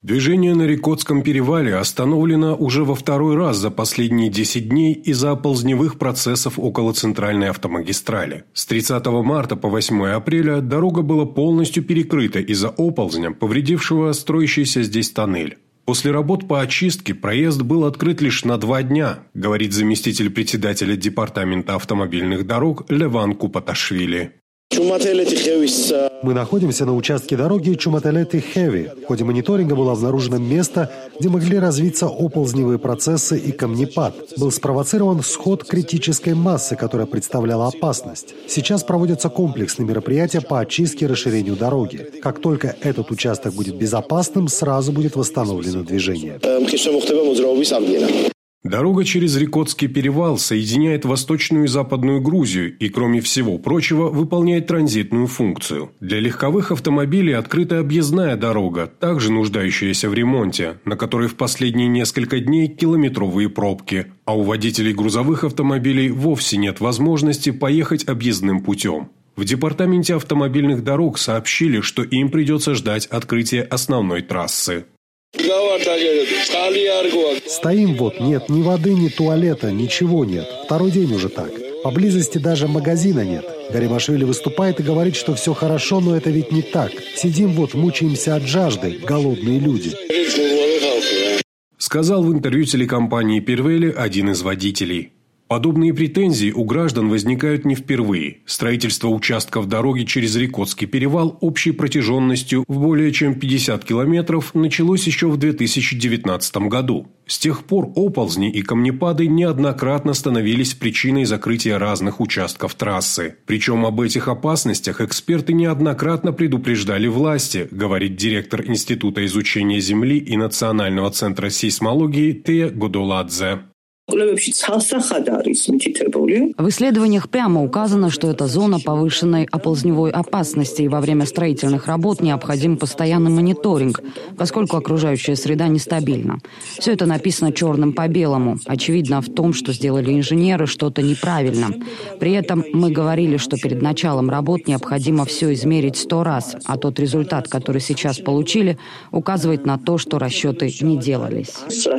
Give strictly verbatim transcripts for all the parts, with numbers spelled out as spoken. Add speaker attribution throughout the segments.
Speaker 1: Движение на Рикотском перевале остановлено уже во второй раз за последние десять дней из-за оползневых процессов около центральной автомагистрали. С тридцатого марта по восьмое апреля дорога была полностью перекрыта из-за оползня, повредившего строящийся здесь тоннель. После работ по очистке проезд был открыт лишь на два дня, говорит заместитель председателя Департамента автомобильных дорог Леван Купаташвили.
Speaker 2: Мы находимся на участке дороги Чумателети-Хеви. В ходе мониторинга было обнаружено место, где могли развиться оползневые процессы и камнепад. Был спровоцирован сход критической массы, которая представляла опасность. Сейчас проводятся комплексные мероприятия по очистке и расширению дороги. Как только этот участок будет безопасным, сразу будет восстановлено движение.
Speaker 1: Дорога через Рикотский перевал соединяет Восточную и Западную Грузию и, кроме всего прочего, выполняет транзитную функцию. Для легковых автомобилей открыта объездная дорога, также нуждающаяся в ремонте, на которой в последние несколько дней километровые пробки, а у водителей грузовых автомобилей вовсе нет возможности поехать объездным путем. В Департаменте автомобильных дорог сообщили, что им придется ждать открытия основной трассы.
Speaker 2: Стоим вот, нет ни воды, ни туалета, ничего нет. Второй день уже так. Поблизости даже магазина нет. Гаримашвили выступает и говорит, что все хорошо, но это ведь не так. Сидим вот, мучаемся от жажды, голодные люди.
Speaker 1: Сказал в интервью телекомпании «Первели» один из водителей. Подобные претензии у граждан возникают не впервые. Строительство участков дороги через Рикотский перевал общей протяженностью в более чем пятьдесят километров началось еще в две тысячи девятнадцатом году. С тех пор оползни и камнепады неоднократно становились причиной закрытия разных участков трассы. Причем об этих опасностях эксперты неоднократно предупреждали власти, говорит директор Института изучения Земли и Национального центра сейсмологии Тея Годоладзе.
Speaker 3: В исследованиях прямо указано, что это зона повышенной оползневой опасности, и во время строительных работ необходим постоянный мониторинг, поскольку окружающая среда нестабильна. Все это написано черным по белому. Очевидно в том, что сделали инженеры что-то неправильно. При этом мы говорили, что перед началом работ необходимо все измерить сто раз, а тот результат, который сейчас получили, указывает на то, что расчеты не делались.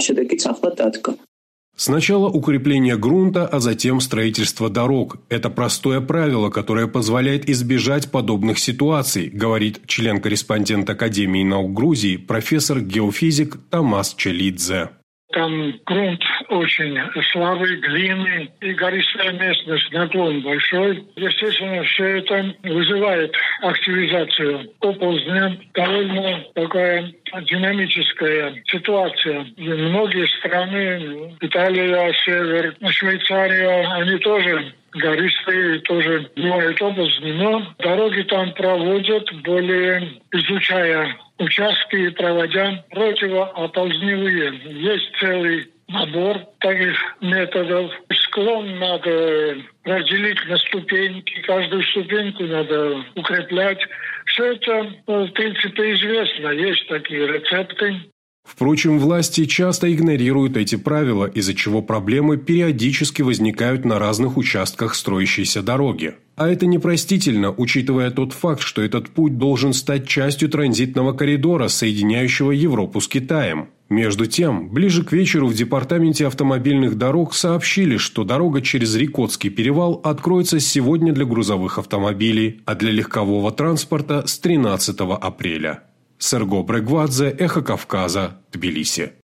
Speaker 1: Сначала укрепление грунта, а затем строительство дорог. Это простое правило, которое позволяет избежать подобных ситуаций, говорит член-корреспондент Академии наук Грузии, профессор-геофизик Тамас Челидзе.
Speaker 4: Там грунт очень слабый, глинный, и гористая местность, наклон большой. Естественно, все это вызывает активизацию оползня. Довольно такая динамическая ситуация. И многие страны, Италия, Север, Швейцария, они тоже гористые, тоже бывают оползни, но дороги там проводят, более изучая участки и проводя противооползневые. Есть целый набор таких методов. Склон надо разделить на ступеньки, каждую ступеньку надо укреплять. Все это, в принципе, известно, есть такие рецепты.
Speaker 1: Впрочем, власти часто игнорируют эти правила, из-за чего проблемы периодически возникают на разных участках строящейся дороги. А это непростительно, учитывая тот факт, что этот путь должен стать частью транзитного коридора, соединяющего Европу с Китаем. Между тем, ближе к вечеру в Департаменте автомобильных дорог сообщили, что дорога через Рикотский перевал откроется сегодня для грузовых автомобилей, а для легкового транспорта с тринадцатого апреля. Серго Брегвадзе, Эхо Кавказа, Тбилиси.